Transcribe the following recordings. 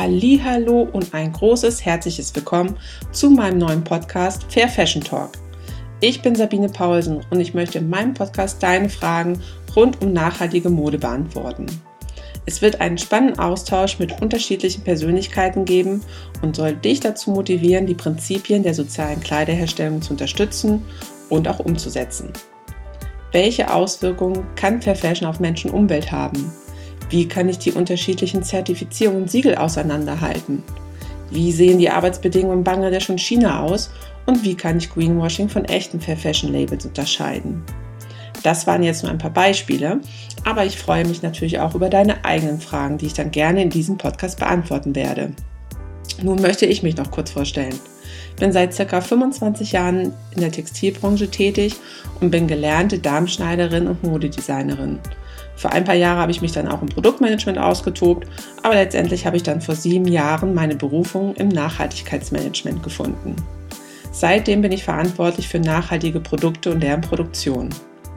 Hallihallo und ein großes herzliches Willkommen zu meinem neuen Podcast Fair Fashion Talk. Ich bin Sabine Paulsen und ich möchte in meinem Podcast deine Fragen rund um nachhaltige Mode beantworten. Es wird einen spannenden Austausch mit unterschiedlichen Persönlichkeiten geben und soll dich dazu motivieren, die Prinzipien der sozialen Kleiderherstellung zu unterstützen und auch umzusetzen. Welche Auswirkungen kann Fair Fashion auf Mensch und Umwelt haben? Wie kann ich die unterschiedlichen Zertifizierungen und Siegel auseinanderhalten? Wie sehen die Arbeitsbedingungen in Bangladesch und China aus? Und wie kann ich Greenwashing von echten Fair Fashion Labels unterscheiden? Das waren jetzt nur ein paar Beispiele, aber ich freue mich natürlich auch über deine eigenen Fragen, die ich dann gerne in diesem Podcast beantworten werde. Nun möchte ich mich noch kurz vorstellen. Ich bin seit ca. 25 Jahren in der Textilbranche tätig und bin gelernte Damenschneiderin und Modedesignerin. Für ein paar Jahre habe ich mich dann auch im Produktmanagement ausgetobt, aber letztendlich habe ich dann vor 7 Jahren meine Berufung im Nachhaltigkeitsmanagement gefunden. Seitdem bin ich verantwortlich für nachhaltige Produkte und deren Produktion.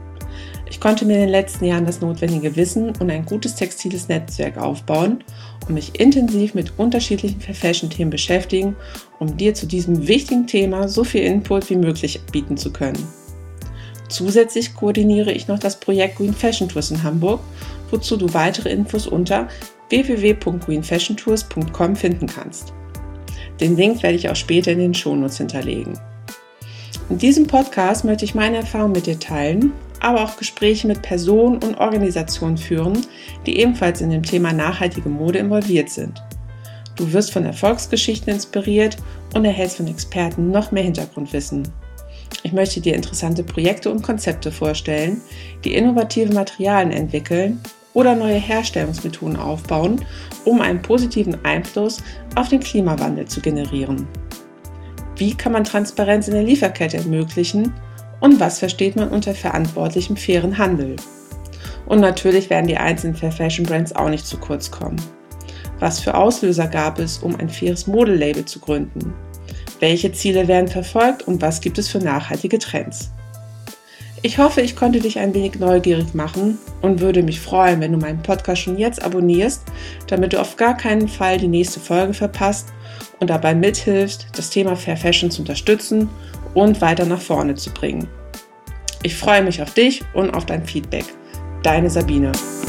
Ich konnte mir in den letzten Jahren das notwendige Wissen und ein gutes textiles Netzwerk aufbauen und mich intensiv mit unterschiedlichen Fair-Fashion-Themen beschäftigen, um dir zu diesem wichtigen Thema so viel Input wie möglich bieten zu können. Zusätzlich koordiniere ich noch das Projekt Green Fashion Tours in Hamburg, wozu du weitere Infos unter www.greenfashiontours.com finden kannst. Den Link werde ich auch später in den Shownotes hinterlegen. In diesem Podcast möchte ich meine Erfahrungen mit dir teilen, aber auch Gespräche mit Personen und Organisationen führen, die ebenfalls in dem Thema nachhaltige Mode involviert sind. Du wirst von Erfolgsgeschichten inspiriert und erhältst von Experten noch mehr Hintergrundwissen. Ich möchte dir interessante Projekte und Konzepte vorstellen, die innovative Materialien entwickeln oder neue Herstellungsmethoden aufbauen, um einen positiven Einfluss auf den Klimawandel zu generieren. Wie kann man Transparenz in der Lieferkette ermöglichen und was versteht man unter verantwortlichem fairen Handel? Und natürlich werden die einzelnen Fair Fashion Brands auch nicht zu kurz kommen. Was für Auslöser gab es, um ein faires Modelabel zu gründen? Welche Ziele werden verfolgt und was gibt es für nachhaltige Trends? Ich hoffe, ich konnte dich ein wenig neugierig machen und würde mich freuen, wenn du meinen Podcast schon jetzt abonnierst, damit du auf gar keinen Fall die nächste Folge verpasst und dabei mithilfst, das Thema Fair Fashion zu unterstützen und weiter nach vorne zu bringen. Ich freue mich auf dich und auf dein Feedback. Deine Sabine.